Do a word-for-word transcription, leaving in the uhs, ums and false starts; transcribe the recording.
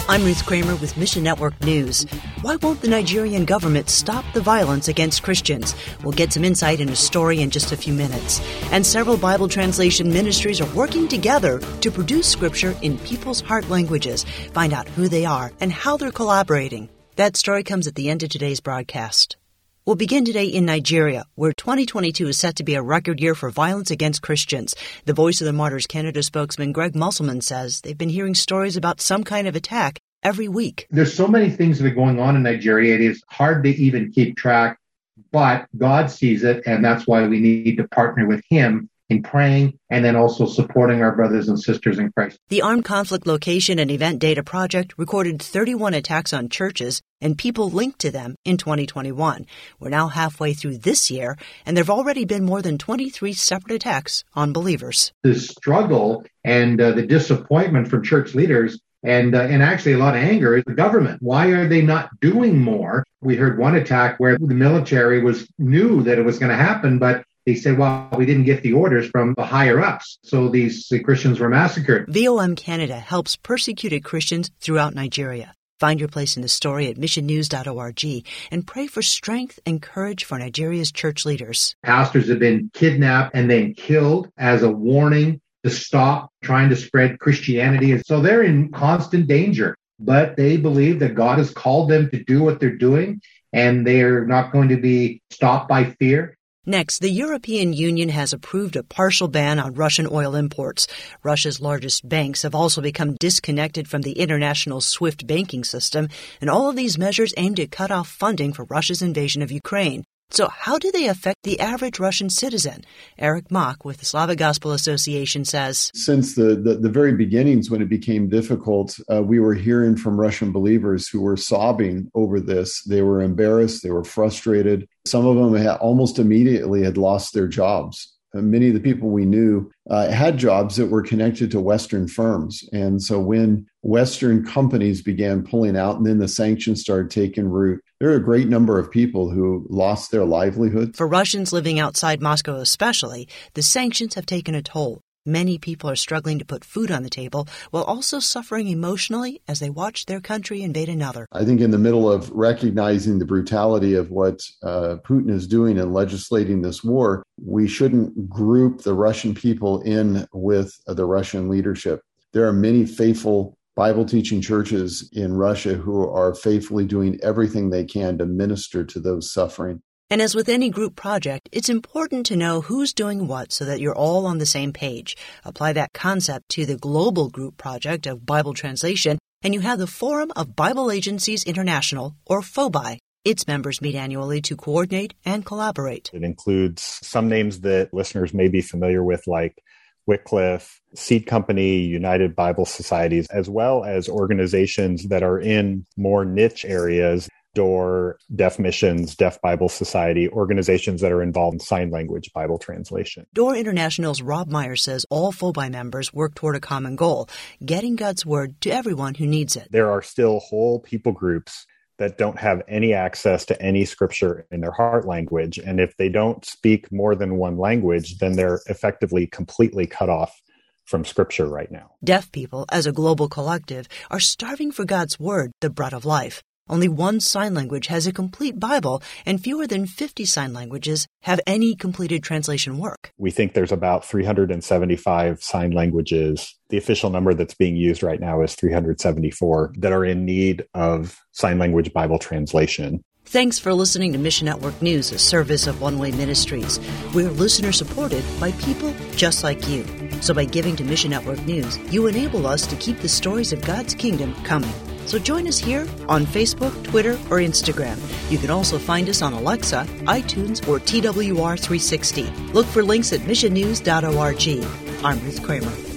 I'm Ruth Kramer with Mission Network News. Why won't the Nigerian government stop the violence against Christians? We'll get some insight in a story in just a few minutes. And several Bible translation ministries are working together to produce scripture in people's heart languages. Find out who they are and how they're collaborating. That story comes at the end of today's broadcast. We'll begin today in Nigeria, where twenty twenty-two is set to be a record year for violence against Christians. The Voice of the Martyrs Canada spokesman Greg Musselman says they've been hearing stories about some kind of attack every week. There's so many things that are going on in Nigeria, it is hard to even keep track, but God sees it, and that's why we need to partner with Him in praying and then also supporting our brothers and sisters in Christ. The Armed Conflict Location and Event Data Project recorded thirty-one attacks on churches and people linked to them in twenty twenty-one. We're now halfway through this year, and there have already been more than twenty-three separate attacks on believers. The struggle and uh, the disappointment from church leaders and uh, and actually a lot of anger is the government. Why are they not doing more? We heard one attack where the military was knew that it was going to happen, but they said, well, we didn't get the orders from the higher-ups, so these the Christians were massacred. V O M Canada helps persecuted Christians throughout Nigeria. Find your place in the story at mission news dot org and pray for strength and courage for Nigeria's church leaders. Pastors have been kidnapped and then killed as a warning to stop trying to spread Christianity. And so they're in constant danger, but they believe that God has called them to do what they're doing, and they're not going to be stopped by fear. Next, the European Union has approved a partial ban on Russian oil imports. Russia's largest banks have also become disconnected from the international SWIFT banking system, and all of these measures aim to cut off funding for Russia's invasion of Ukraine. So how do they affect the average Russian citizen? Eric Mock with the Slavic Gospel Association says, Since the, the, the very beginnings when it became difficult, uh, we were hearing from Russian believers who were sobbing over this. They were embarrassed. They were frustrated. Some of them had almost immediately had lost their jobs. And many of the people we knew uh, had jobs that were connected to Western firms. And so when Western companies began pulling out and then the sanctions started taking root, there are a great number of people who lost their livelihood. For Russians living outside Moscow especially, the sanctions have taken a toll. Many people are struggling to put food on the table while also suffering emotionally as they watch their country invade another. I think in the middle of recognizing the brutality of what uh, Putin is doing in legislating this war, we shouldn't group the Russian people in with uh, the Russian leadership. There are many faithful Bible-teaching churches in Russia who are faithfully doing everything they can to minister to those suffering. And as with any group project, it's important to know who's doing what so that you're all on the same page. Apply that concept to the global group project of Bible translation, and you have the Forum of Bible Agencies International, or FOBI. Its members meet annually to coordinate and collaborate. It includes some names that listeners may be familiar with, like Wycliffe, Seed Company, United Bible Societies, as well as organizations that are in more niche areas. D O O R, Deaf Missions, Deaf Bible Society, organizations that are involved in sign language Bible translation. D O O R International's Rob Meyer says all FOBI members work toward a common goal, getting God's Word to everyone who needs it. There are still whole people groups that don't have any access to any scripture in their heart language. And if they don't speak more than one language, then they're effectively completely cut off from scripture right now. Deaf people, as a global collective, are starving for God's Word, the bread of life. Only one sign language has a complete Bible, and fewer than fifty sign languages have any completed translation work. We think there's about three hundred seventy-five sign languages. The official number that's being used right now is three hundred seventy-four that are in need of sign language Bible translation. Thanks for listening to Mission Network News, a service of One Way Ministries. We're listener-supported by people just like you. So by giving to Mission Network News, you enable us to keep the stories of God's kingdom coming. So join us here on Facebook, Twitter, or Instagram. You can also find us on Alexa, iTunes, or T W R three sixty. Look for links at mission news dot org. I'm Ruth Kramer.